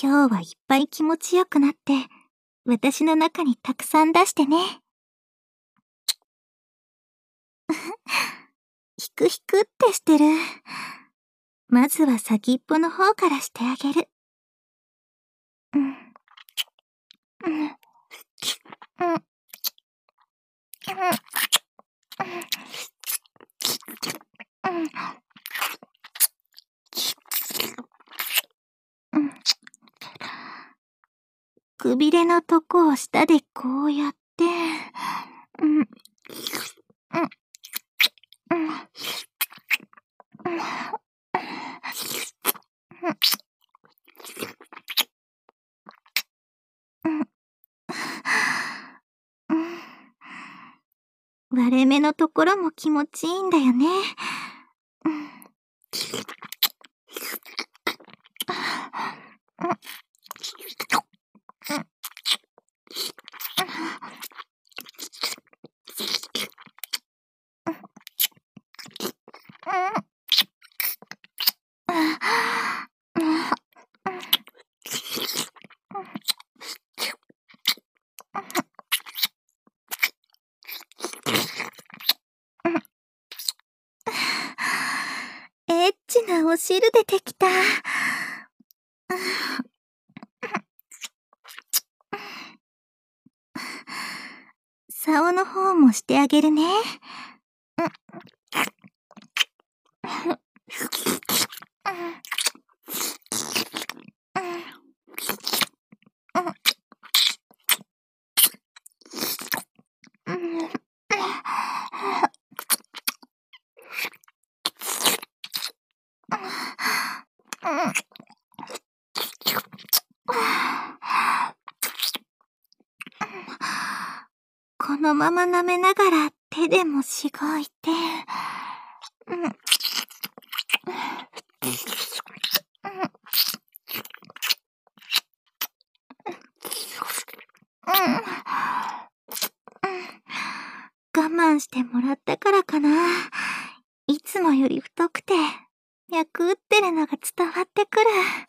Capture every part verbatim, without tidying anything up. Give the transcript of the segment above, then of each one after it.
今日はいっぱい気持ちよくなって、私の中にたくさん出してね。ひくひくってしてる。まずは先っぽの方からしてあげる。うん。うん。うん。うん。うん。くびれのとこを舌でこうやって、うん。うん。うん。うん。割れ目のところも気持ちいいんだよね。うん。エッチなお汁出てきた。竿の方もしてあげるね。このまま舐めながら手でもしごいて、うん。我慢してもらったからかな。いつもより太くて、脈打ってるのが伝わってくる。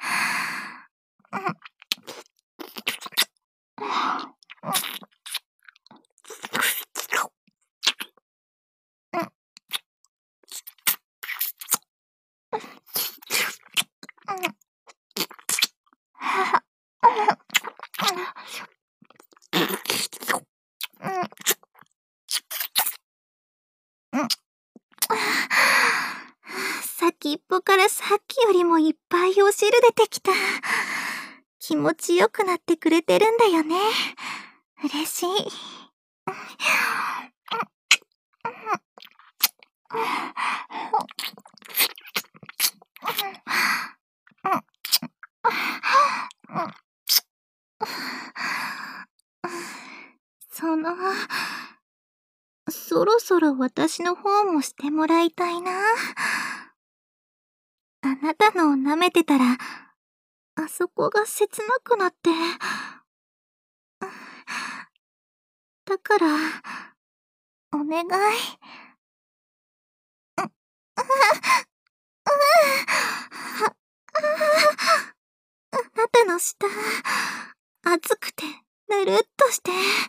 先っぽからさっきよりもいっぱいお汁出てきた。気持ちよくなってくれてるんだよね。嬉しい。その、そろそろ私の方もしてもらいたいな。あなたのを舐めてたら、あそこが切なくなって。だから、お願い。あなたの舌、熱くて、ぬるっとして、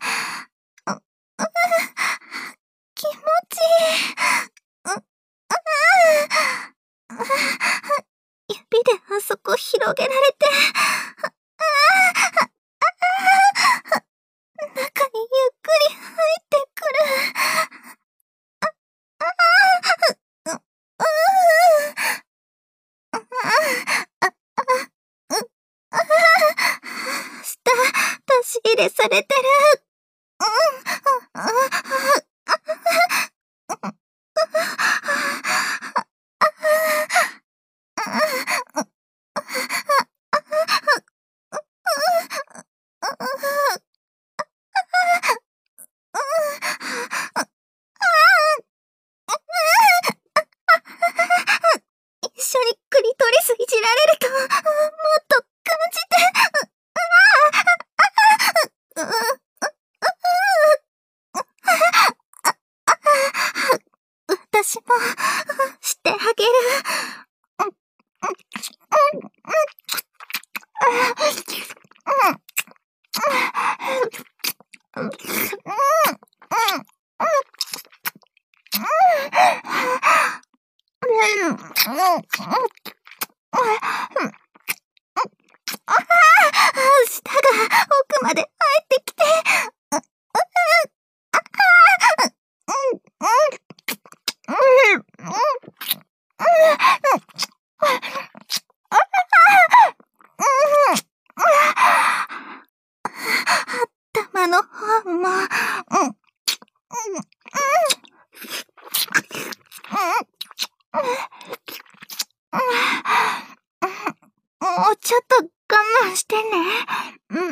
気持ちいい。指であそこ広げられて、中にゆっくり入ってくる。舌、出し入れされてる。一緒にクリトリスいじられると、もっと感じて。私も、してあげる。 舌が奥まで入ってきて。頭の方も、もうちょっと我慢してね。うん。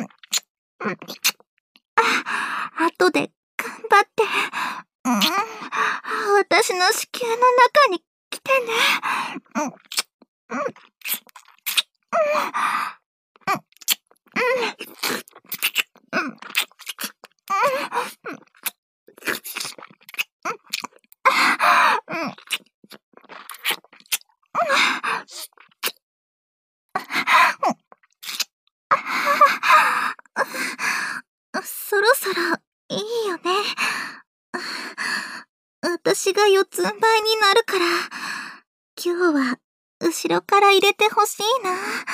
あ、後で頑張って。うん。私の子宮の中に来てね。うん。うん。うん。うん。そろそろいいよね。私が四つん這いになるから、今日は後ろから入れてほしいな。